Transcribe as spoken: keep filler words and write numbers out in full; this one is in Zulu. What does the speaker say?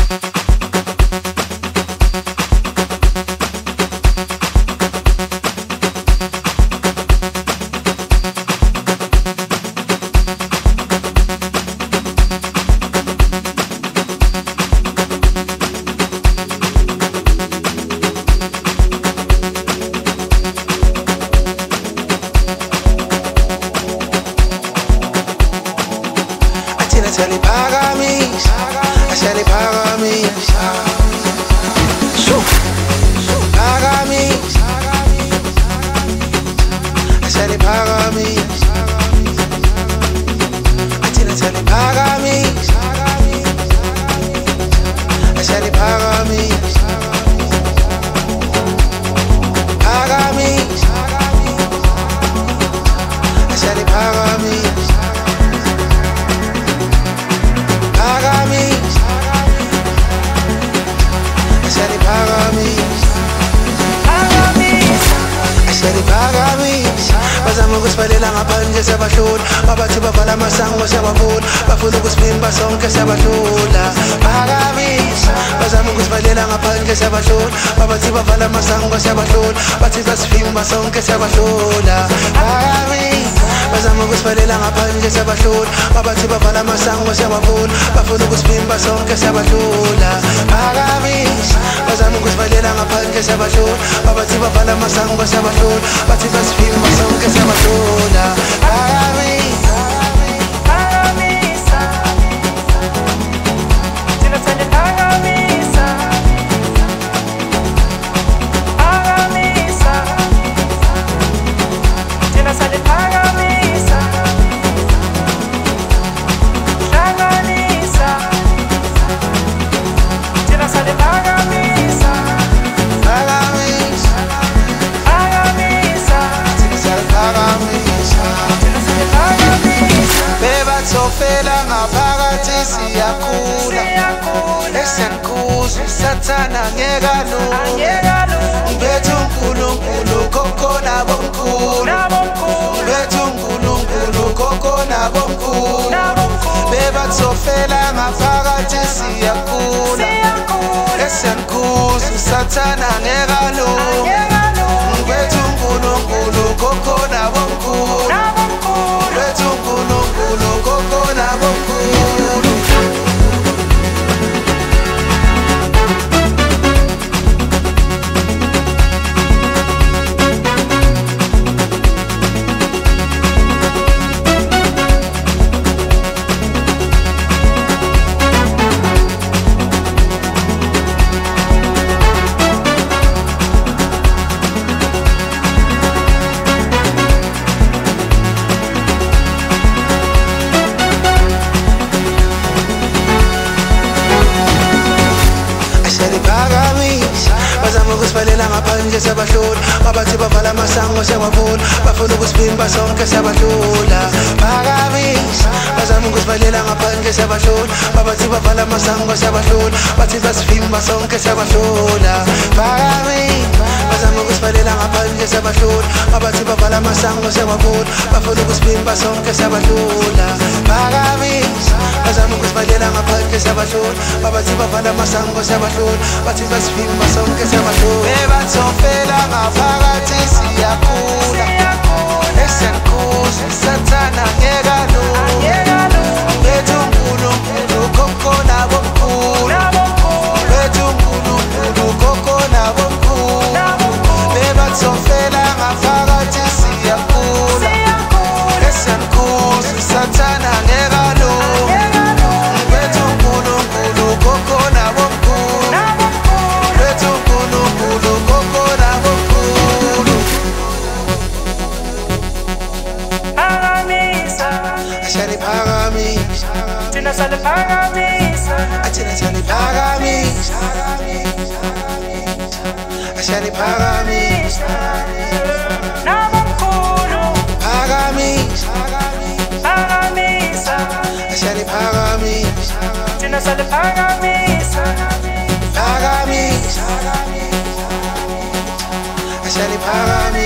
Phakamisa, ahlale phakamisa. Phakamisa, ahlale phakamisa. Athina ahlale phakamisa, ahlale phakamisa. Phakamisa, ahlale phakamisa. Phakamisa, ahlale phakamisa. Ahlale phakamisa. Bazama ukusibhalela ngaphandle siyabahlula, babathi bavala amasango siyabavula, bafuna ukusivimba sonke siyabahlula. Phakamisa, bazama ukusibhalela ngaphandle siyabahlula, babathi bavala amasango siyabahlola, bathi basivimba sonke siyabahlula. Phakamisa, bazama ukusibhalela ngaphandle siyabahlula, babathi bavala amasango siyabavula, bafuna ukusivimba sonke siyabahlula. Phakamisa, bazama ukusibhalela ngaphandle siyabahlula, babathi bavala amasango siyabahlola, bathi basivimba sonke siyabahlula. Phakamisa, Phakamisa, thina sithanda phakamisa. Phakamisa, thina sithanda phakamisa. Hlanganisa, thina sithanda phakamisa. phakamisa, Phakamisa, thina siyaphakamisa. thina sithanda phakamisa. Bebathofela ngaphakathi siyakhula, Siyakhula, esenkuzo sathana ngekalula. angekalula, Bethu uNkulunkulu kokhona bomkhulu, nabomkhulu, bethu uNkulunkulu kokhona bomkhulu. nabomkhulu. Bebathofela ngaphakathi siyakhula, Siyakhula, esenkuzo sathana ngekalula. angekalula, Bethu uNkulunkulu kokhona bomkhulu, nabomkhulu. bethu uNkulunkulu kokhona bomkhulu. Ahlale phakamisa, bazama ukusibhalela ngaphandle siyabahlula, babathi bavala amasango siyabavula, bafuna ukusivimba sonke siyabahlula. Phakamisa, bazama ukusibhalela ngaphandle siyabahlula, babathi bavala amasango siyabahlola, bathi basivimba sonke siyabahlula. Phakamisa, bazama ukusibhalela ngaphandle siyabahlula, babathi bavala amasango siyabavula, bafuna ukusivimba sonke siyabahlula. Phakamisa, bazama ukusibhalela ngaphandle siyabahlula, babathi bavala amasango siyabahlola, bathi basivimba sonke siyabahlula. Bebathofela ngaphakathi siyakhula, esenkuzo sathana ngekalula. Bethu uNkulunkulu kokhona bomkhulu, bethu uNkulunkulu kokhona bomkhulu. Bebathofela ngaphakathi siyakhula, esenkuzo sathana ngekalula. Bethu uNkulunkulu kokhona bomkhulu, bethu uNkulunkulu kokhona bomkhulu. Phakamisa, Ahlale phakamisa, thina sithanda phakamisa. athina ahlale phakamisa. Ahlale phakamisa, Nabomkhulu, phakamisa, phakamisa, ahlale phakamisa. thina sithanda phakamisa. Phakamisa, ahlale phakamisa.